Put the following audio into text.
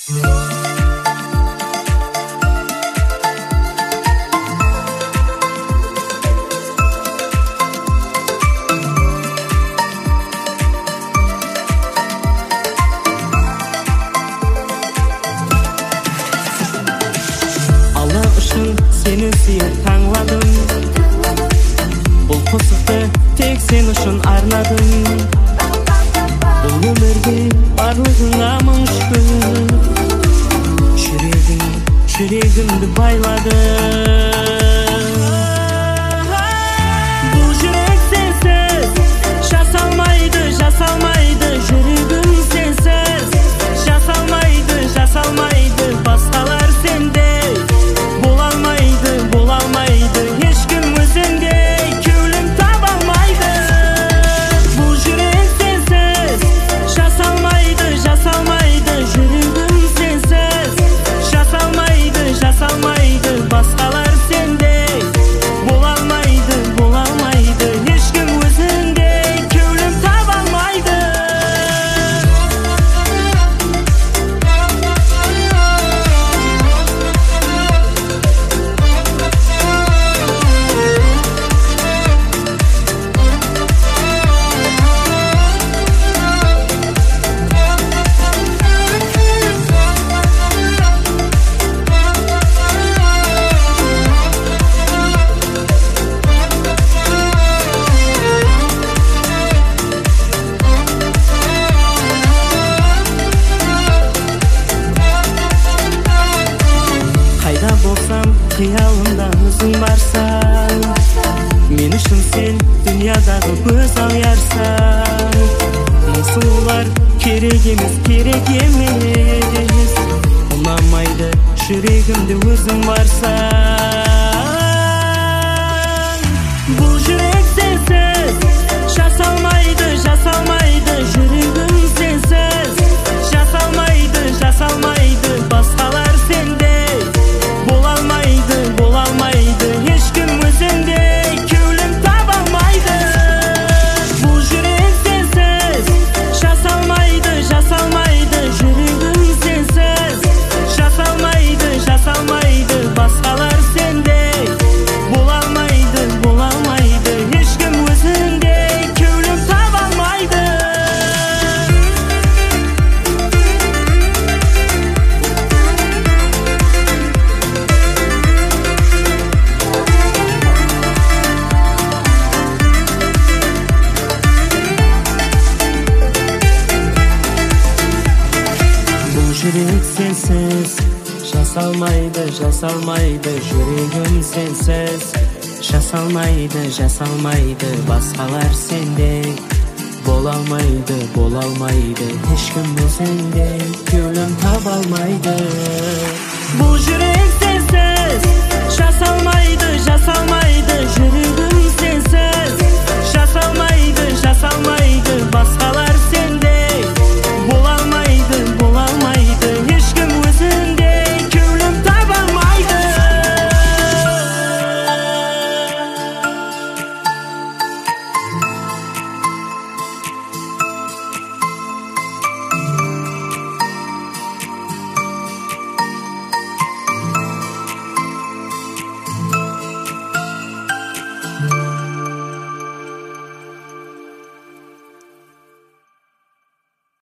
Seni suyup tangladım. Бұл қосықты тек сен үшін арнадым. Бұл өмірде барлығыңа мың шүкір. Жүрегімді байлады. Бұл жүрек сенсіз жасалмайды. Жүрегім сенсіз жасалмайды. Басқалар сендей бола алмайды. Ешкім өзіңдей кеулім таба алмайды. Бұл жүрек сенсіз жасалмайды. Жүрегім сенсіз жасалмайды. Басқалар сендей бола алмайды. Ешкім өзіңдей кеулім таба алмайды. Қиялымда өзің барсаң, мен үшін сен дүниядағы көз аясың. Мың сұлулар керек емес. Ұнамайды жүрегімде өзің барсаң. Бұл жүрек сенсіз жасалмайды. Жүрегім сенсіз жасалмайды. Басқалар сендей бола алмайды. Ешкім өзіңдей кеулім таба алмайды. Бұл жүрек сенсіз жасалмайды. Жүрегім сенсіз жасалмайды. Басқалар сендей бола алмайды. Ешкім өзіңдей кеулім таба алмайды. Жүрек сенсіз жасалмайды. Жүрегім сенсіз жасалмайды. Басқалар сендей бола алмайды. Ешкім өзіңдей кеулім таба алмайды. Бұл жүрек сенсіз жасалмайды.